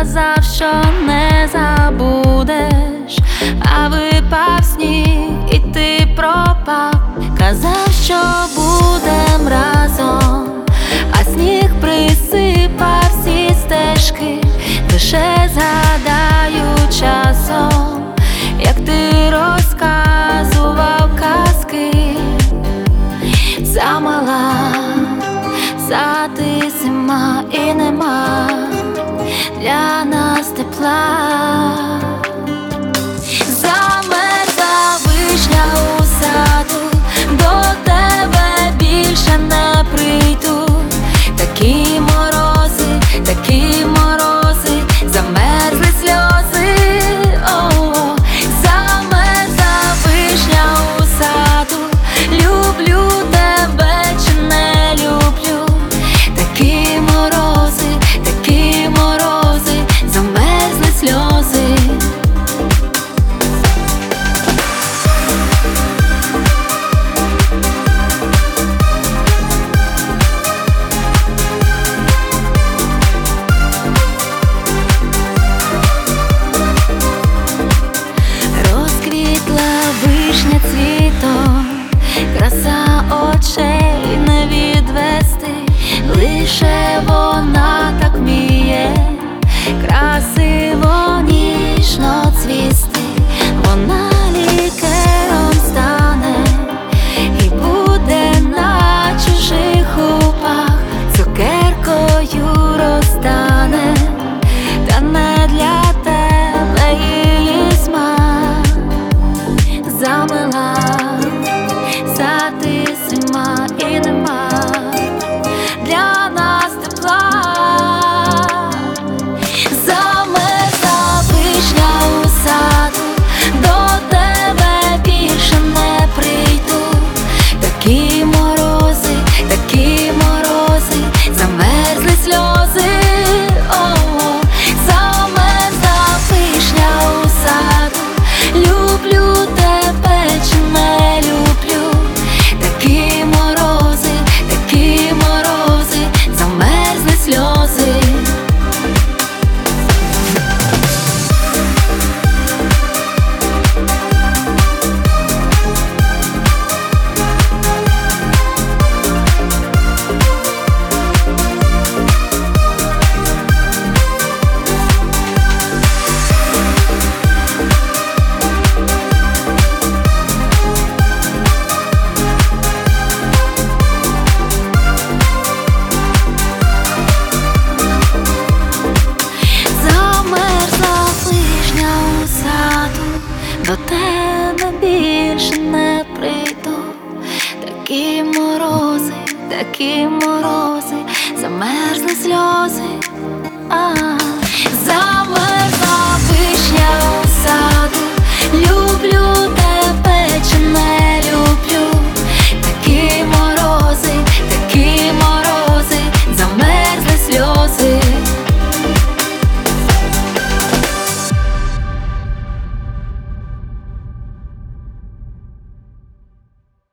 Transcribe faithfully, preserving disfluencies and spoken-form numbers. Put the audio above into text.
казав, що не забудеш, а випав сніг і ти пропав. Казав, що будем разом, а сніг присипав всі стежки. Лише згадаю часом, як ти розказував казки. Замала, затисима і нема для нас тепла. Замерзла вишня у саду, до тебе більше не прийду. Такі морози, такі морози, замерзли сльози. О-о-о. Замерзла вишня у саду, люблю тебе чи не люблю. Такі морози, такі морози, замерзли сльози. Розквітла вишня цвітом, краса очей не відвести. Лише вона так вміє красиво, ніжно цвісти. Вона лікером стане і буде на чужих губах, цукеркою розтане, та не для тебе її смак. Замила, затисима і нема для нас тепла. Замерзла вишня у саду, до тебе більше не прийду. Такі морози, такі морози, замерзли сльози. О-о. Замерзла вишня у саду, люблю тебе чи не люблю. Такі морози, такі морози, замерзли сльози. До тебе більше не прийду. Такі морози, такі морози, замерзли сльози. А, замерзли.